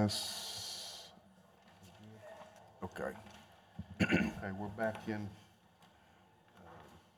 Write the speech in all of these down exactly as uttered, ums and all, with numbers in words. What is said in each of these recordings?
pass. Okay. Okay, we're back in uh,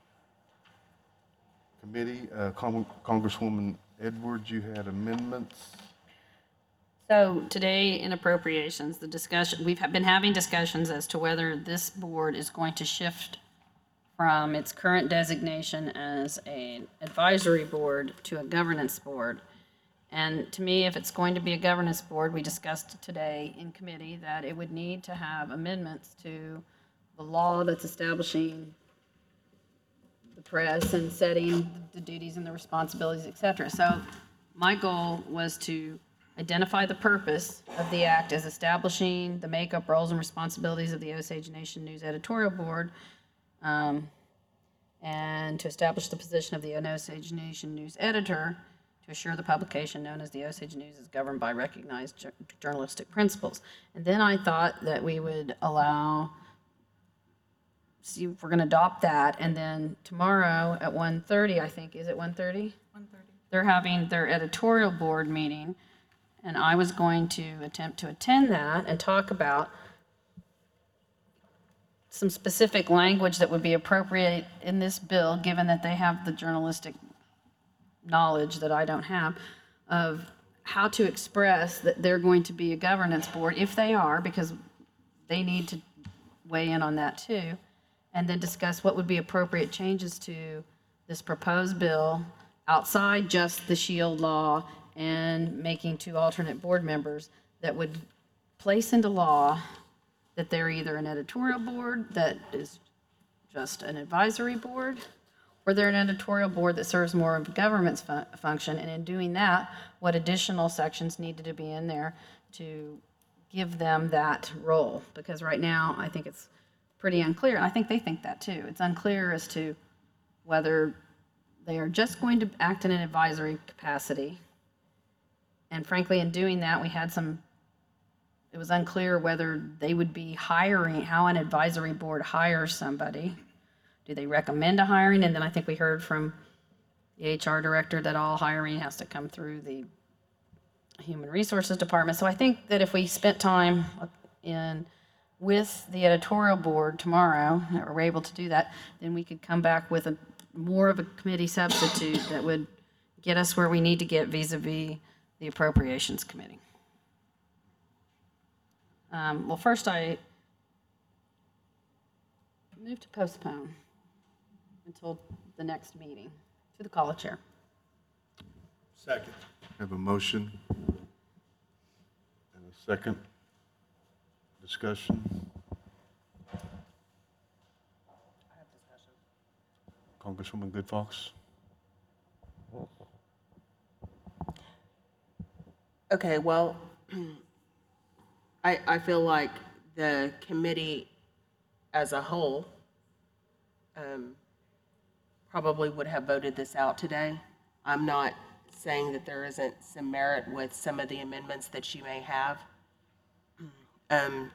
committee. Uh, Con- Congresswoman Edwards, you had amendments. So today in appropriations, the discussion, we've been having discussions as to whether this board is going to shift from its current designation as an advisory board to a governance board. And to me, if it's going to be a governance board, we discussed today in committee that it would need to have amendments to the law that's establishing the press and setting the duties and the responsibilities, et cetera. So my goal was to identify the purpose of the act as establishing the makeup, roles, and responsibilities of the Osage Nation News Editorial Board, um, and to establish the position of the Osage Nation News Editor to assure the publication known as the Osage News is governed by recognized jour- journalistic principles. And then I thought that we would allow, see if we're going to adopt that, and then tomorrow at one thirty, I think, is it one thirty? one thirty. They're having their editorial board meeting, and I was going to attempt to attend that and talk about some specific language that would be appropriate in this bill, given that they have the journalistic knowledge that I don't have, of how to express that they're going to be a governance board, if they are, because they need to weigh in on that too, and then discuss what would be appropriate changes to this proposed bill outside just the SHIELD law and making two alternate board members that would place into law that they're either an editorial board that is just an advisory board, or they're an editorial board that serves more of a government's fu- function, and in doing that, what additional sections needed to be in there to give them that role? Because right now, I think it's pretty unclear, and I think they think that too. It's unclear as to whether they are just going to act in an advisory capacity. And frankly, in doing that, we had some, it was unclear whether they would be hiring, how an advisory board hires somebody. Do they recommend a hiring? And then I think we heard from the H R director that all hiring has to come through the Human Resources Department. So I think that if we spent time in with the editorial board tomorrow, or we're able to do that, then we could come back with a more of a committee substitute that would get us where we need to get vis-a-vis the Appropriations Committee. Um, well, first I move to postpone until the next meeting to the call of chair. Second. Have a motion and a second discussion. Congresswoman Good Fox. Okay, well, I, I feel like the committee as a whole um, probably would have voted this out today. I'm not saying that there isn't some merit with some of the amendments that you may have. Um,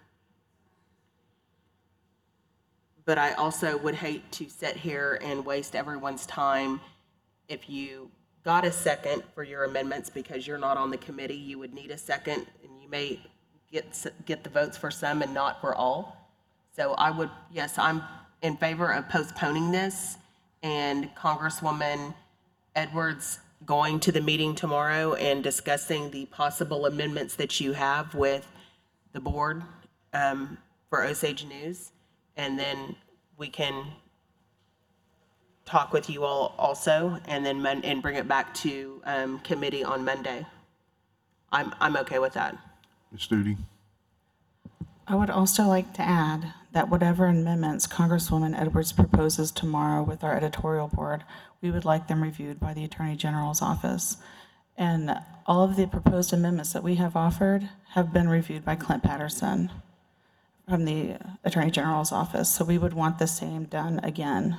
but I also would hate to sit here and waste everyone's time. If you got a second for your amendments because you're not on the committee, you would need a second, and you may get get the votes for some and not for all. So I would, yes, I'm in favor of postponing this, and Congresswoman Edwards going to the meeting tomorrow and discussing the possible amendments that you have with the board um, for Osage News, and then we can talk with you all also, and then mon- and bring it back to um, committee on Monday. I'm I'm okay with that. Miz Studi. I would also like to add that whatever amendments Congresswoman Edwards proposes tomorrow with our editorial board, we would like them reviewed by the Attorney General's office. And all of the proposed amendments that we have offered have been reviewed by Clint Patterson from the Attorney General's office. So we would want the same done again.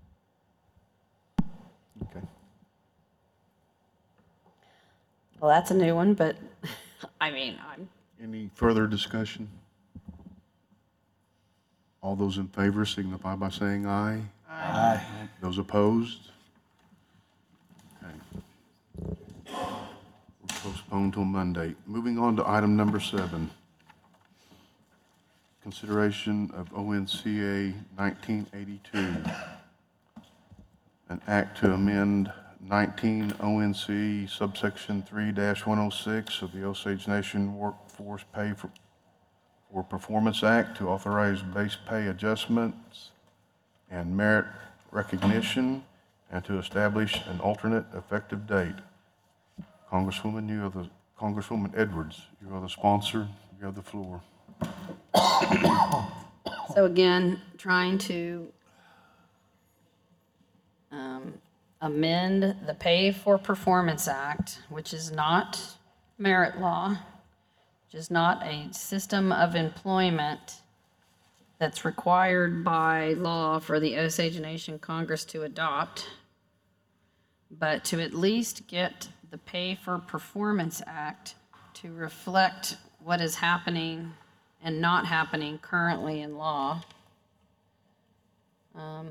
Okay. Well, that's a new one, but I mean, I'm, Any further discussion? All those in favor signify by saying aye. Aye. Those opposed? Okay. We're Postponed till Monday. Moving on to item number seven. Consideration of O N C A nineteen eighty-two. An act to amend nineteen O N C subsection three one oh six of the Osage Nation Workforce Pay for, for Performance Act to authorize base pay adjustments and merit recognition, and to establish an alternate effective date. Congresswoman, you are the, Congresswoman Edwards, you are the sponsor, you have the floor. So again, trying to um, amend the Pay for Performance Act, which is not merit law, which is not a system of employment that's required by law for the Osage Nation Congress to adopt, but to at least get the Pay for Performance Act to reflect what is happening and not happening currently in law. Um,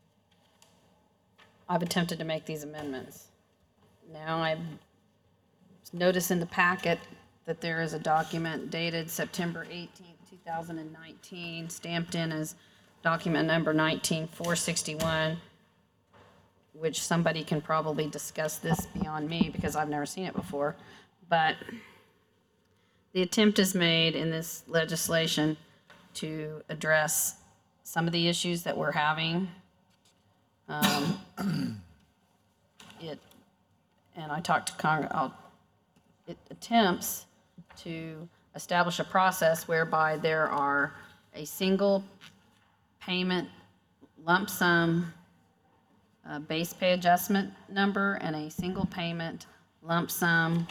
I've attempted to make these amendments. Now I notice in the packet that there is a document dated September eighteenth, two thousand nineteen, stamped in as document number nineteen four sixty-one, which somebody can probably discuss this beyond me because I've never seen it before. But the attempt is made in this legislation to address some of the issues that we're having. Um, it, and I talked to Congress, I'll, it attempts to establish a process whereby there are a single payment lump sum uh, base pay adjustment number and a single payment lump sum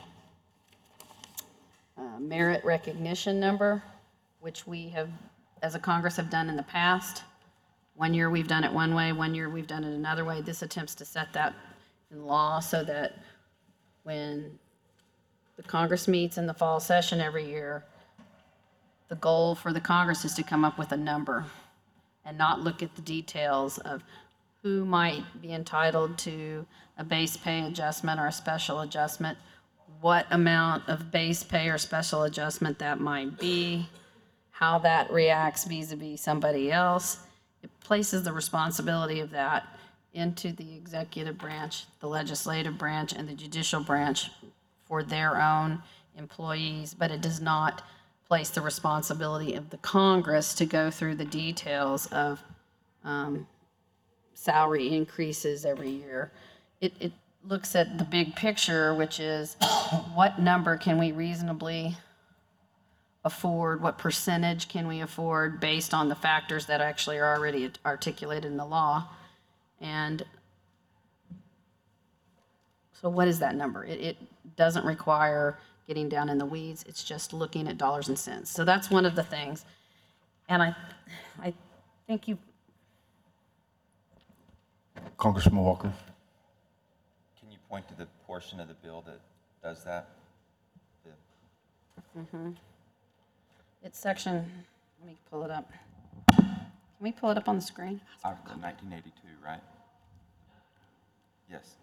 uh, merit recognition number, which we have, as a Congress, have done in the past. One year we've done it one way, one year we've done it another way. This attempts to set that in law so that when the Congress meets in the fall session every year, the goal for the Congress is to come up with a number and not look at the details of who might be entitled to a base pay adjustment or a special adjustment, what amount of base pay or special adjustment that might be, how that reacts vis-a-vis somebody else. It places the responsibility of that into the executive branch, the legislative branch, and the judicial branch for their own employees, but it does not place the responsibility of the Congress to go through the details of um, salary increases every year. It, it looks at the big picture, which is what number can we reasonably afford, what percentage can we afford based on the factors that actually are already articulated in the law. And so what is that number? It, it doesn't require getting down in the weeds. It's just looking at dollars and cents. So that's one of the things. And I, I think you, Congressman Walker. Can you point to the portion of the bill that does that? The- it's section, let me pull it up. Can we pull it up on the screen? Article nineteen eighty-two, right? Yes.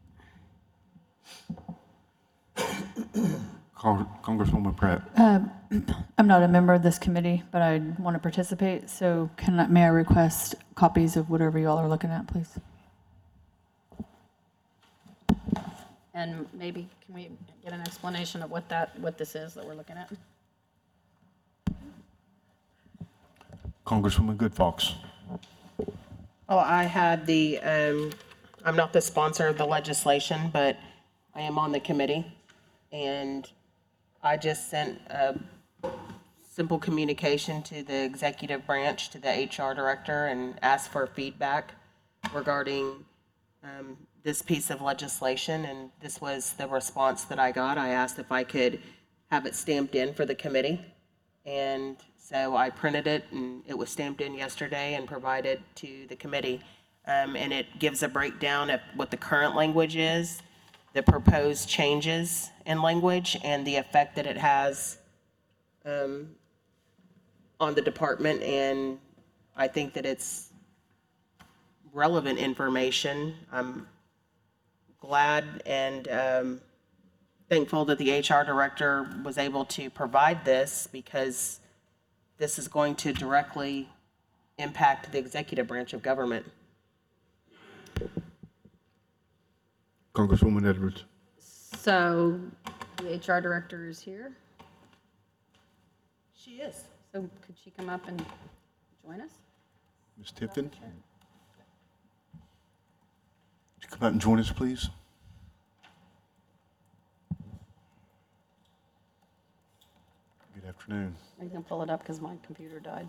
Cong- Congresswoman Pratt. I'm not a member of this committee, but I want to participate, so can I, may I request copies of whatever you all are looking at, please? And maybe, can we get an explanation of what that, what this is that we're looking at? Congresswoman Good Fox. Oh, I had the, um, I'm not the sponsor of the legislation, but I am on the committee. And I just sent a simple communication to the executive branch, to the H R director, and asked for feedback regarding um, this piece of legislation. And this was the response that I got. I asked if I could have it stamped in for the committee. And so I printed it, and it was stamped in yesterday and provided to the committee. Um, and it gives a breakdown of what the current language is, the proposed changes in language, and the effect that it has um, on the department. And I think that it's relevant information. I'm glad and um, thankful that the H R director was able to provide this because this is going to directly impact the executive branch of government. Congresswoman Edwards. So the H R director is here, She is. so could she come up and join us? Miz Tiffin? Would you come out and join us, please? Good afternoon. Are you gonna pull it up because my computer died?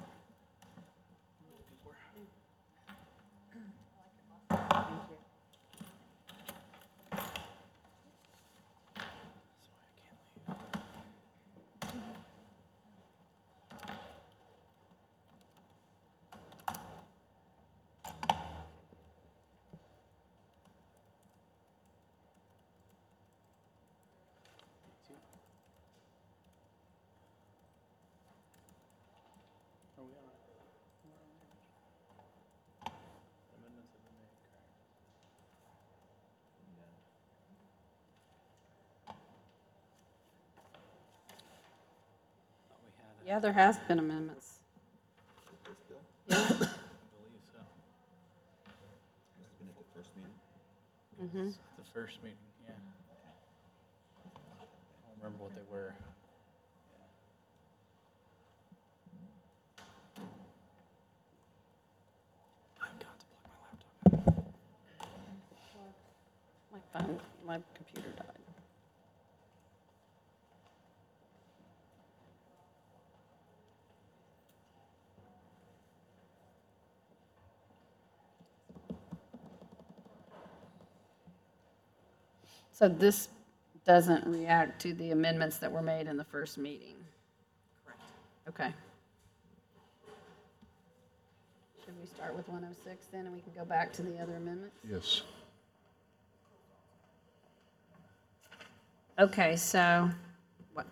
Yeah, there has been amendments. Yeah. Has been at the first meeting? The first meeting, yeah. I don't remember what they were. My phone, my computer died. So this doesn't react to the amendments that were made in the first meeting? Correct. Okay. Should we start with one oh six then, and we can go back to the other amendments? Yes. Okay, so, what?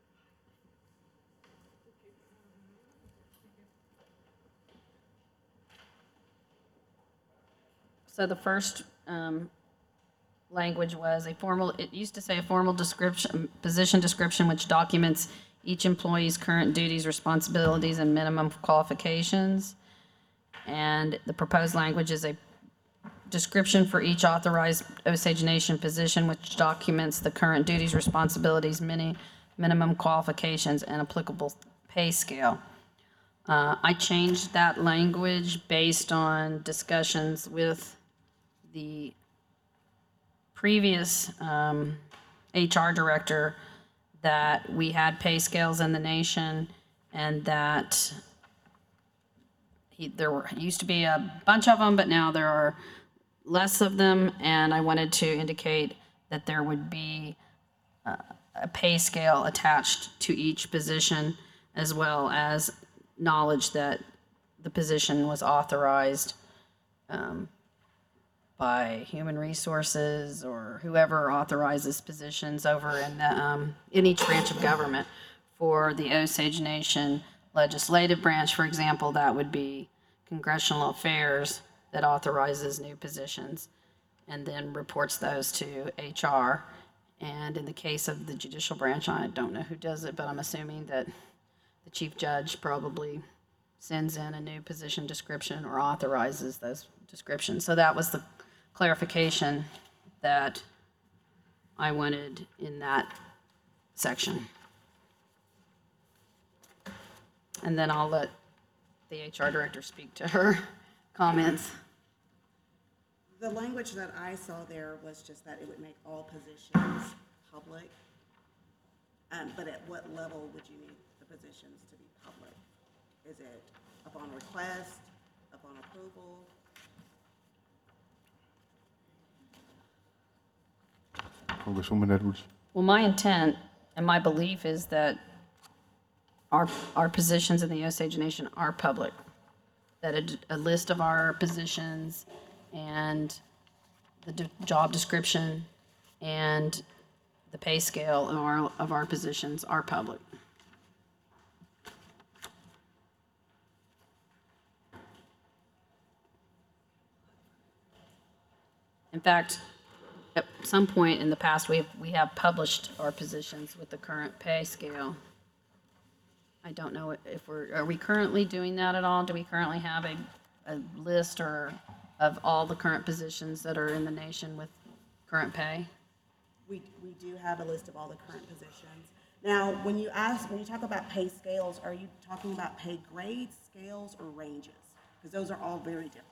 So the first um, language was a formal, it used to say a formal description, position description which documents each employee's current duties, responsibilities, and minimum qualifications. And the proposed language is a description for each authorized Osage Nation position which documents the current duties, responsibilities, mini, minimum qualifications, and applicable pay scale. Uh, I changed that language based on discussions with the previous um, H R director that we had pay scales in the nation and that he, there were, used to be a bunch of them, but now there are less of them, and I wanted to indicate that there would be uh, a pay scale attached to each position, as well as knowledge that the position was authorized um, by Human Resources or whoever authorizes positions over in the, um, in each branch of government. For the Osage Nation legislative branch, for example, that would be Congressional Affairs that authorizes new positions and then reports those to H R. And in the case of the judicial branch, I don't know who does it, but I'm assuming that the chief judge probably sends in a new position description or authorizes those descriptions. So that was the clarification that I wanted in that section. And then I'll let the H R director speak to her comments. The language that I saw there was just that it would make all positions public. Um, but at what level would you need the positions to be public? Is it upon request, upon approval? Congresswoman Edwards. Well, my intent and my belief is that our, our positions in the Osage Nation are public. That a, a list of our positions and the d- job description and the pay scale of our, of our positions are public. In fact, at some point in the past, we, we have published our positions with the current pay scale. I don't know if we're, are we currently doing that at all? Do we currently have a, a list or of all the current positions that are in the nation with current pay? We, we do have a list of all the current positions. Now, when you ask, when you talk about pay scales, are you talking about pay grades, scales, or ranges? Because those are all very different.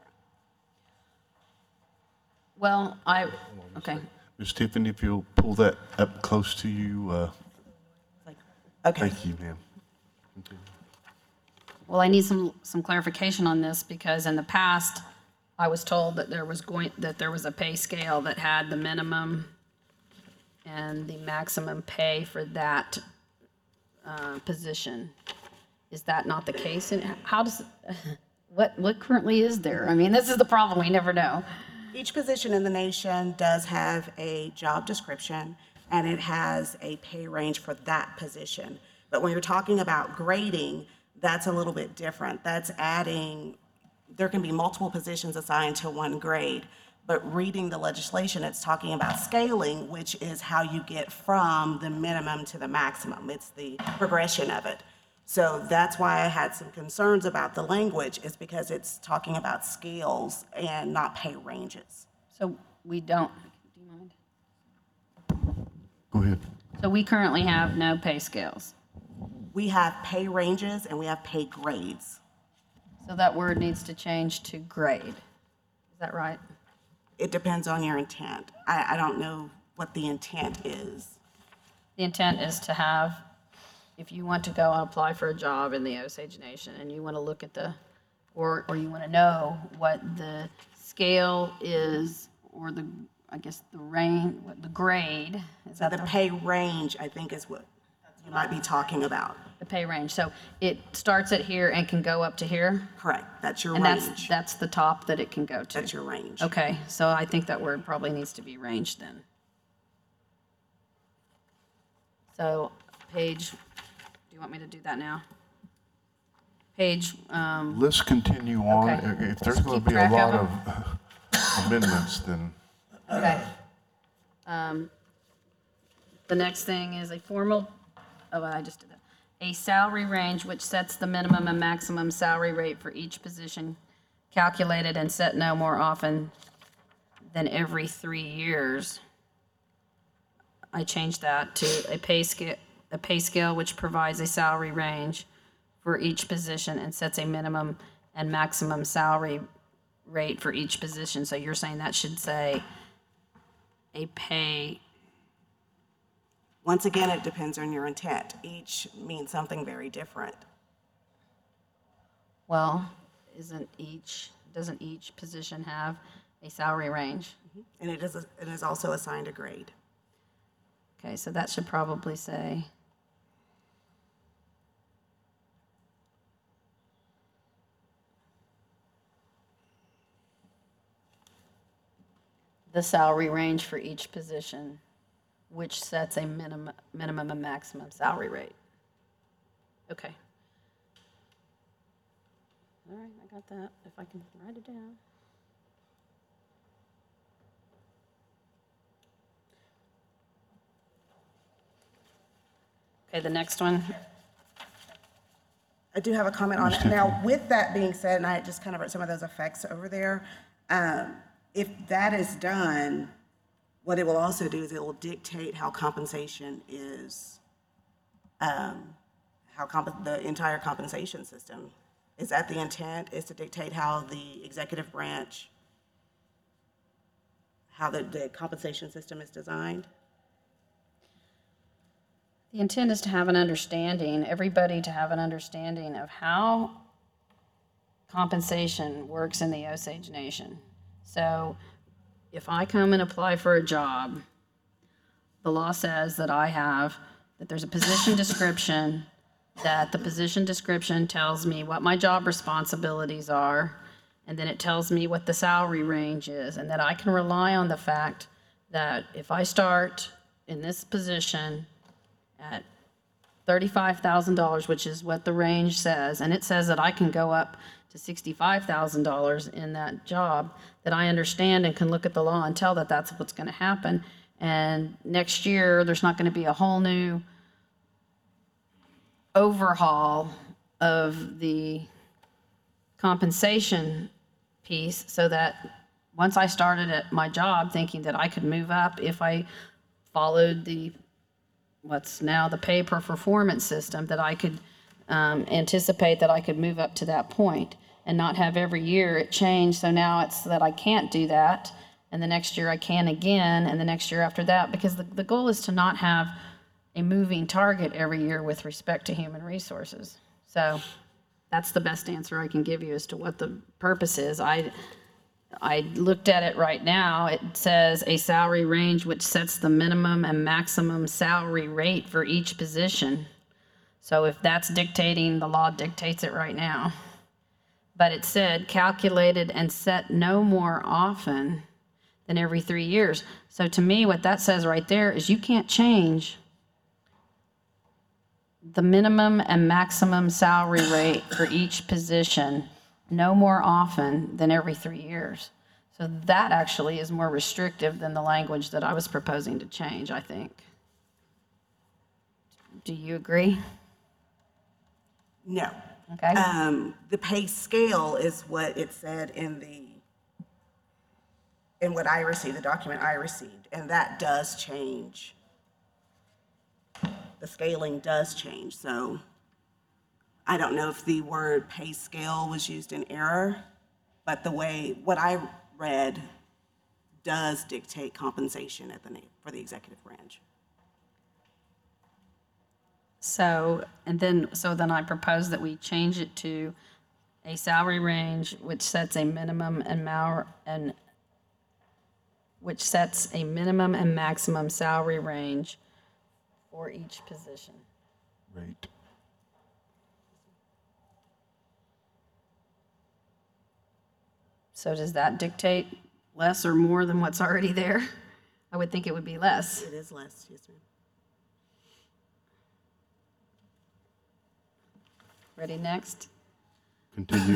Well, I, okay, Miz Tiffany, if you'll pull that up close to you, uh, Okay. thank you, ma'am. Continue. well, I need some, some clarification on this because in the past, I was told that there was going, that there was a pay scale that had the minimum and the maximum pay for that uh, position. Is that not the case? And how does, what, what currently is there? I mean, this is the problem, we never know. Each position in the nation does have a job description, and it has a pay range for that position. But when you're talking about grading, that's a little bit different. That's adding, there can be multiple positions assigned to one grade. But reading the legislation, it's talking about scaling, which is how you get from the minimum to the maximum. It's the progression of it. So that's why I had some concerns about the language, is because it's talking about scales and not pay ranges. So we don't, do you mind? Go ahead. So we currently have no pay scales. We have pay ranges and we have pay grades. So that word needs to change to grade. Is that right? It depends on your intent. I, I don't know what the intent is. The intent is to have, if you want to go and apply for a job in the Osage Nation and you want to look at the, or, or you want to know what the scale is, or the, I guess, the range, what the grade, is So that the the, pay range, I think, is what you might be talking about. the pay range? So it starts at here and can go up to here? Correct. That's your And that's, range. that's the top that it can go to? That's your range. Okay, so I think that word probably needs to be range then. So, page, do you want me to do that now? Page, um, Let's continue on. Okay. If there's Just going keep to be a track of lot of amendments, then okay. Um, The next thing is a formal, oh, I just did that. A salary range which sets the minimum and maximum salary rate for each position, calculated and set no more often than every three years. I changed that to a pay scale, a pay scale which provides a salary range for each position and sets a minimum and maximum salary rate for each position. So you're saying that should say a pay, Once again, it depends on your intent. Each means something very different. well, isn't each, doesn't each position have a salary range? And it is, it is also assigned a grade. Okay, so that should probably say, the salary range for each position, which sets a minimum, minimum and maximum salary rate. Okay. All right, I got that, if I can write it down. Okay, the next one. I do have a comment on it. Now, with that being said, and I just kind of wrote some of those effects over there, um, if that is done, what it will also do is it will dictate how compensation is, um, how comp- the entire compensation system. Is that the intent, is to dictate how the executive branch, how the, the compensation system is designed? The intent is to have an understanding, everybody to have an understanding of how compensation works in the Osage Nation. So if I come and apply for a job, the law says that I have, that there's a position description, that the position description tells me what my job responsibilities are, and then it tells me what the salary range is, and that I can rely on the fact that if I start in this position at thirty-five thousand dollars, which is what the range says, and it says that I can go up to sixty-five thousand dollars in that job, that I understand and can look at the law and tell that that's what's going to happen. And next year, there's not going to be a whole new overhaul of the compensation piece, so that once I started at my job thinking that I could move up if I followed the, what's now the pay per performance system, that I could um, anticipate that I could move up to that point and not have every year it change. So now it's that I can't do that, and the next year I can again, and the next year after that, because the, the goal is to not have a moving target every year with respect to human resources. So that's the best answer I can give you as to what the purpose is. I, I looked at it right now. It says a salary range which sets the minimum and maximum salary rate for each position. So if that's dictating, the law dictates it right now. But it said calculated and set no more often than every three years. So to me, what that says right there is you can't change the minimum and maximum salary rate for each position no more often than every three years. So that actually is more restrictive than the language that I was proposing to change, I think. Do you agree? No. Okay. Um, the pay scale is what it said in the, in what I received, the document I received, and that does change. The scaling does change, so I don't know if the word pay scale was used in error, but the way, what I read does dictate compensation at the, na- for the executive branch. So, and then, so then I propose that we change it to a salary range which sets a minimum and mau, and which sets a minimum and maximum salary range for each position. Rate. So does that dictate less or more than what's already there? I would think it would be less. It is less, yes, ma'am. Ready, next? Continue.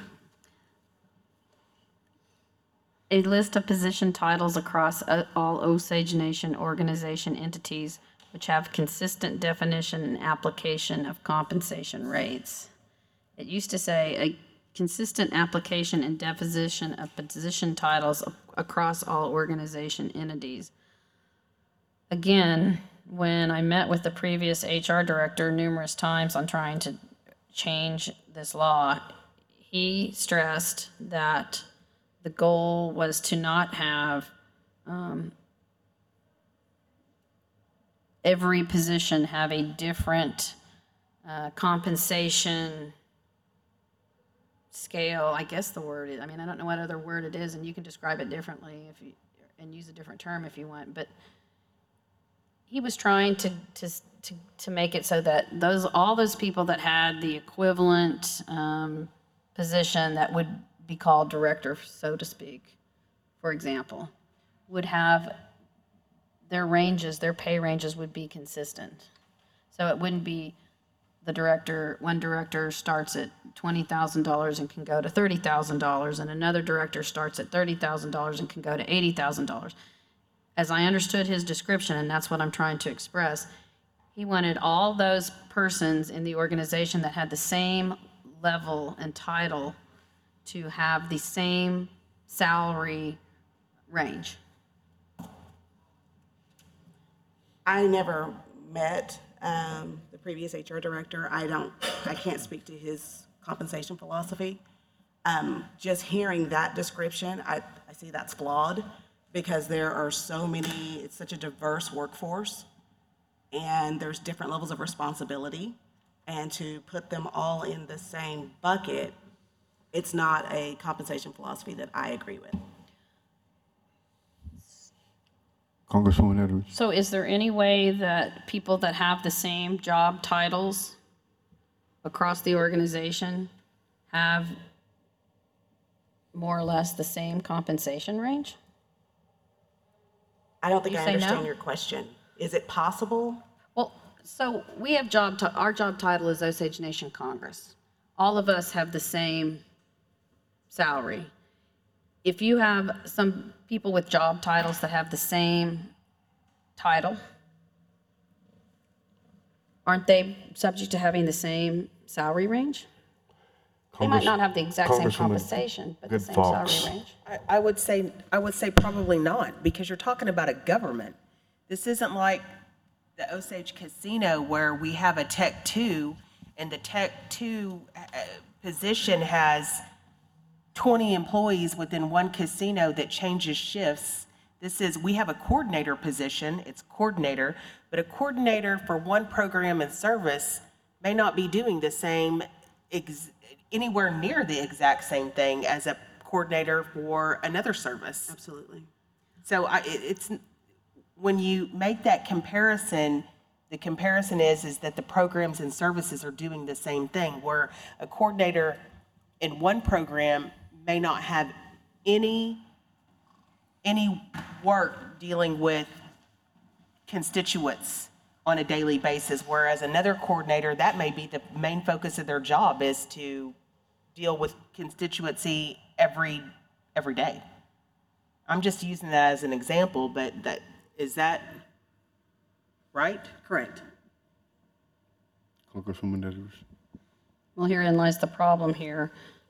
A list of position titles across uh, all Osage Nation organization entities which have consistent definition and application of compensation rates. It used to say a consistent application and deposition of position titles a- across all organization entities. Again, when I met with the previous H R director numerous times on trying to change this law, he stressed that the goal was to not have um, every position have a different uh, compensation scale. I guess the word is, I mean, I don't know what other word it is, and you can describe it differently if you, and use a different term if you want, but he was trying to, to, to, to make it so that those, all those people that had the equivalent um, position that would be called director, so to speak, for example, would have their ranges, their pay ranges would be consistent. So it wouldn't be the director, one director starts at twenty thousand dollars and can go to thirty thousand dollars, and another director starts at thirty thousand dollars and can go to eighty thousand dollars. As I understood his description, and that's what I'm trying to express, he wanted all those persons in the organization that had the same level and title to have the same salary range. I never met um, the previous H R director. I don't, I can't speak to his compensation philosophy. Um, Just hearing that description, I, I see that's flawed because there are so many, it's such a diverse workforce, and there's different levels of responsibility. And to put them all in the same bucket, it's not a compensation philosophy that I agree with. Congresswoman Edwards. So is there any way that people that have the same job titles across the organization have more or less the same compensation range? I don't think You I say no? understand your question. Is it possible? Well, so we have job, ti- our job title is Osage Nation Congress. All of us have the same salary. If you have some people with job titles that have the same title, aren't they subject to having the same salary range? They might Congress- not have the exact same Congresswoman compensation, but the Good same Fox. salary range. I, I would say, I would say probably not, because you're talking about a government. This isn't like the Osage Casino where we have a Tech Two, and the Tech Two uh, position has twenty employees within one casino that changes shifts. This is, we have a coordinator position, it's coordinator, but a coordinator for one program and service may not be doing the same, ex- anywhere near the exact same thing as a coordinator for another service. Absolutely. So I, it- it's, when you make that comparison, the comparison is, is that the programs and services are doing the same thing, where a coordinator in one program may not have any, any work dealing with constituents on a daily basis, whereas another coordinator, that may be the main focus of their job, is to deal with constituency every, every day. I'm just using that as an example, but that, is that right? Correct. Congresswoman Edwards. Well, herein lies the problem here.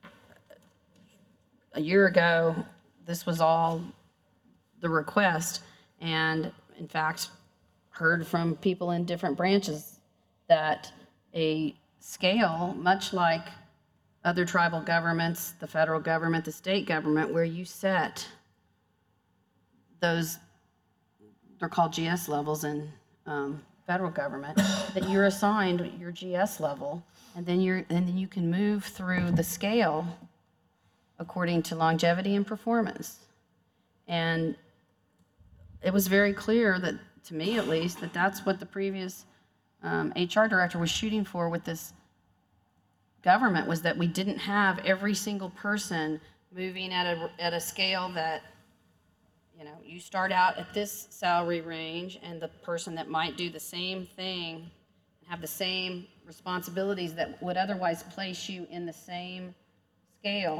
A year ago, this was all the request, and in fact, heard from people in different branches that a scale, much like other tribal governments, the federal government, the state government, where you set those, they're called G S levels in um, federal government, that you're assigned your G S level, and then you're, and then you can move through the scale according to longevity and performance. And it was very clear that, to me at least, that that's what the previous um, H R director was shooting for with this government, was that we didn't have every single person moving at a, at a scale that, you know, you start out at this salary range, and the person that might do the same thing, have the same responsibilities that would otherwise place you in the same scale,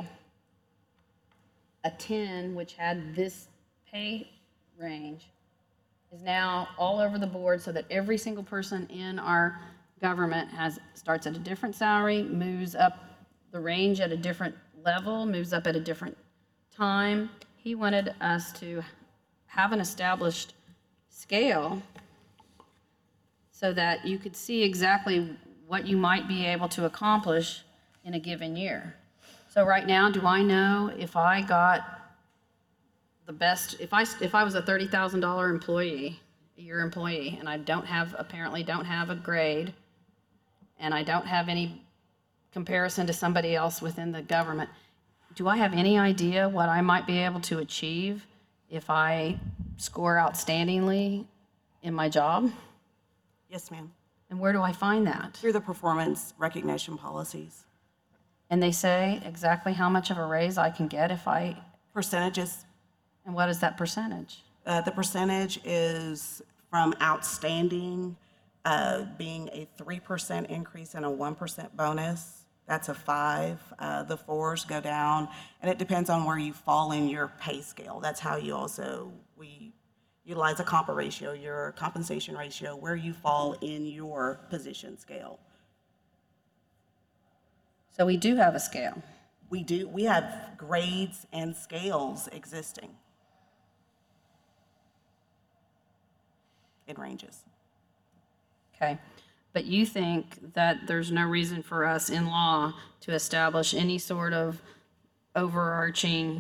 a ten, which had this pay range, is now all over the board, so that every single person in our government has, starts at a different salary, moves up the range at a different level, moves up at a different time. He wanted us to have an established scale so that you could see exactly what you might be able to accomplish in a given year. So right now, do I know if I got the best, if I, if I was a thirty thousand dollar employee, a year employee, and I don't have, apparently don't have a grade, and I don't have any comparison to somebody else within the government, do I have any idea what I might be able to achieve if I score outstandingly in my job? Yes, ma'am. And where do I find that? Through the performance recognition policies. And they say exactly how much of a raise I can get if I, Percentages, and what is that percentage? uh, the percentage is from outstanding, uh, being a three percent increase and a one percent bonus. That's a five. Uh, the fours go down, and it depends on where you fall in your pay scale. That's how you also, we utilize a compa ratio, your compensation ratio, where you fall in your position scale. So we do have a scale. We do, we have grades and scales existing. It ranges. Okay, but you think that there's no reason for us in law to establish any sort of overarching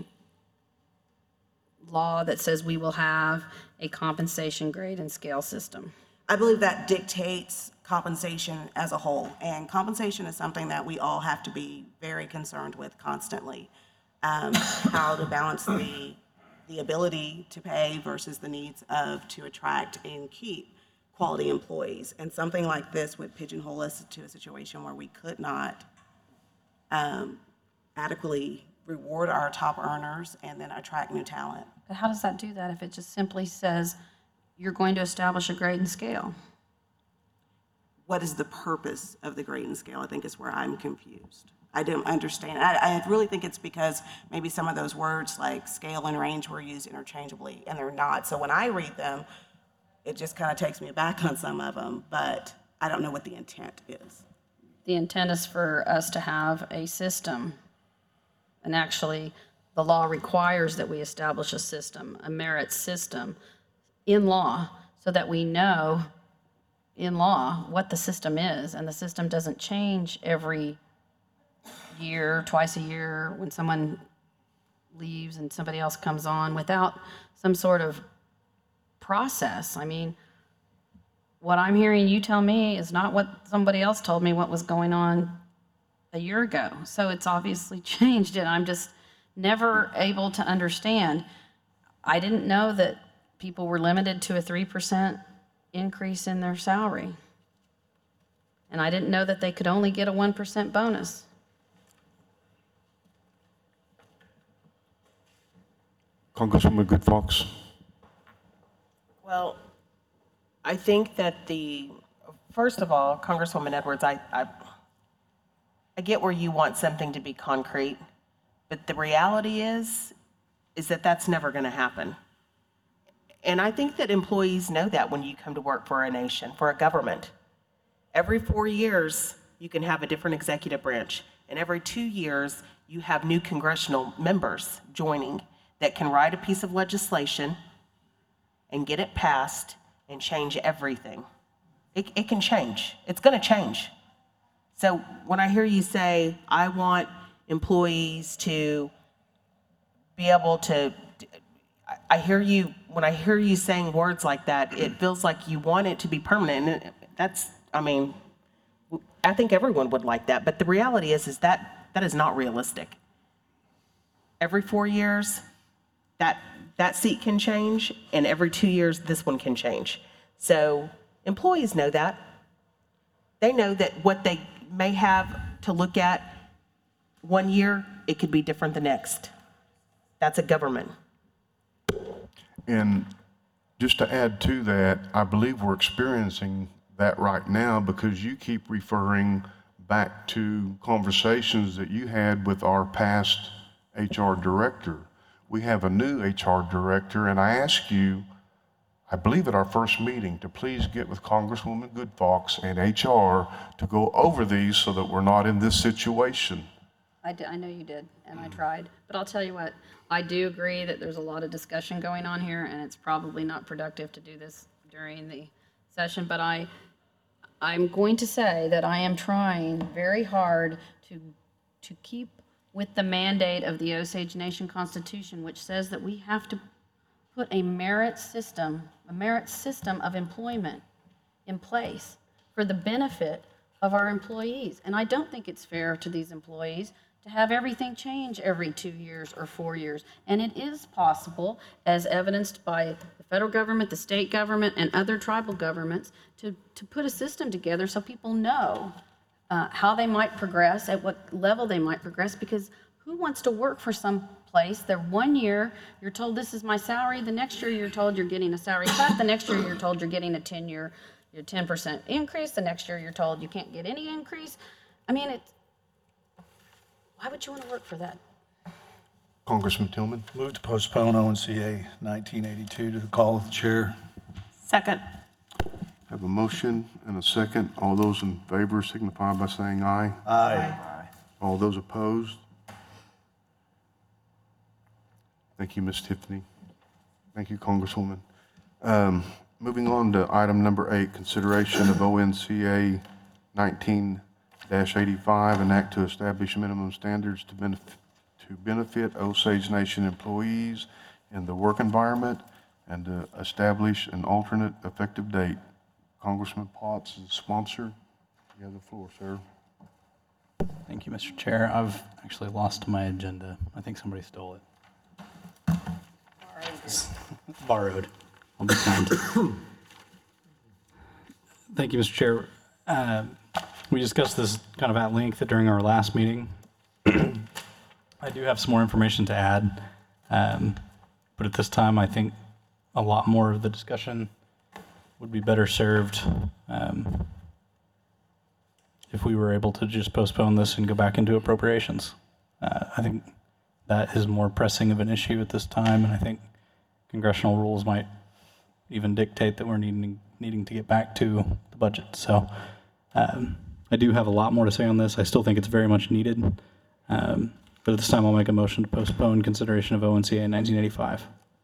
law that says we will have a compensation grade and scale system? I believe that dictates compensation as a whole, and compensation is something that we all have to be very concerned with constantly. Um, how to balance the, the ability to pay versus the needs of, to attract and keep quality employees. And something like this would pigeonhole us to a situation where we could not um, adequately reward our top earners and then attract new talent. But how does that do that if it just simply says you're going to establish a grade and scale? what is the purpose of the grading scale, I think is where I'm confused. I don't understand. I, I really think it's because maybe some of those words like scale and range were used interchangeably, and they're not. So when I read them, it just kind of takes me back on some of them, but I don't know what the intent is. The intent is for us to have a system, and actually, the law requires that we establish a system, a merit system in law, so that we know in law what the system is, and the system doesn't change every year, twice a year, when someone leaves and somebody else comes on without some sort of process. I mean, what I'm hearing you tell me is not what somebody else told me what was going on a year ago. So it's obviously changed, and I'm just never able to understand. I didn't know that people were limited to a three percent increase in their salary. And I didn't know that they could only get a one percent bonus. Congresswoman Good Fox. Well, I think that the, first of all, Congresswoman Edwards, I, I, I get where you want something to be concrete, but the reality is, is that that's never going to happen. And I think that employees know that when you come to work for a nation, for a government. Every four years, you can have a different executive branch. And every two years, you have new congressional members joining that can write a piece of legislation and get it passed and change everything. It, it can change. It's going to change. So when I hear you say, I want employees to be able to, I hear you, when I hear you saying words like that, it feels like you want it to be permanent. And that's, I mean, I think everyone would like that. But the reality is, is that that is not realistic. Every four years, that that seat can change, and every two years, this one can change. So employees know that. They know that what they may have to look at one year, it could be different the next. That's a government. And just to add to that, I believe we're experiencing that right now because you keep referring back to conversations that you had with our past H R director. We have a new H R director, and I asked you, I believe at our first meeting, to please get with Congresswoman Good Fox and H R to go over these so that we're not in this situation. I, d- I know you did, and I tried. But I'll tell you what, I do agree that there's a lot of discussion going on here, and it's probably not productive to do this during the session. But I, I'm going to say that I am trying very hard to, to keep with the mandate of the Osage Nation Constitution, which says that we have to put a merit system, a merit system of employment in place for the benefit of our employees. And I don't think it's fair to these employees to have everything change every two years or four years. And it is possible, as evidenced by the federal government, the state government, and other tribal governments, to, to put a system together so people know uh, how they might progress, at what level they might progress, because who wants to work for some place? They're one year, you're told this is my salary, the next year you're told you're getting a salary cut, the next year you're told you're getting a ten-year, your ten percent increase, the next year you're told you can't get any increase. I mean, it's, why would you want to work for that? Congressman Tillman. Move to postpone O N C A nineteen eighty-two to the call of the chair. Second. Have a motion and a second. All those in favor signify by saying aye. Aye. All those opposed? Thank you, Miz Tiffany. Thank you, Congresswoman. Um, Moving on to item number eight, consideration of O N C A nineteen eighty-five, an act to establish minimum standards to benefit, to benefit Osage Nation employees in the work environment and to establish an alternate effective date. Congressman Potts is the sponsor. You have the floor, sir. Thank you, Mister Chair. I've actually lost my agenda. I think somebody stole it. Borrowed. I'll be kind. Thank you, Mister Chair. Uh, we discussed this kind of at length during our last meeting. I do have some more information to add, um, but at this time, I think a lot more of the discussion would be better served um, if we were able to just postpone this and go back into appropriations. Uh, I think that is more pressing of an issue at this time, and I think congressional rules might even dictate that we're needing needing to get back to the budget. So um, I do have a lot more to say on this. I still think it's very much needed, um, but at this time I'll make a motion to postpone consideration of O N C A nineteen eighty-five.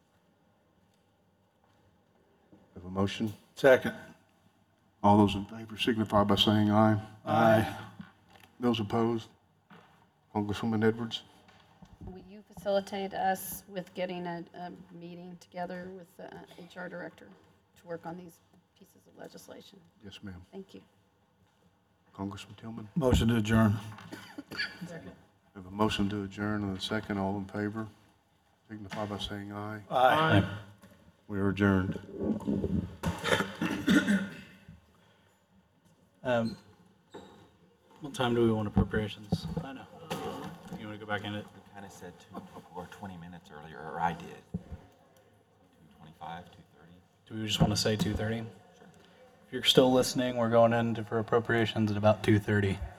Have a motion? Second. All those in favor signify by saying aye. Aye. Those opposed? Congresswoman Edwards? Will you facilitate us with getting a, a meeting together with the H R director to work on these pieces of legislation? Yes, ma'am. Thank you. Congressman Tillman? Motion to adjourn. Have a motion to adjourn and a second. All in favor signify by saying aye. Aye. We are adjourned. Um, what time do we want appropriations? I know. You want to go back in it? We kind of said two or twenty minutes earlier, or I did. two twenty-five, two thirty. Do we just want to say two thirty? If you're still listening, we're going in for appropriations at about two thirty.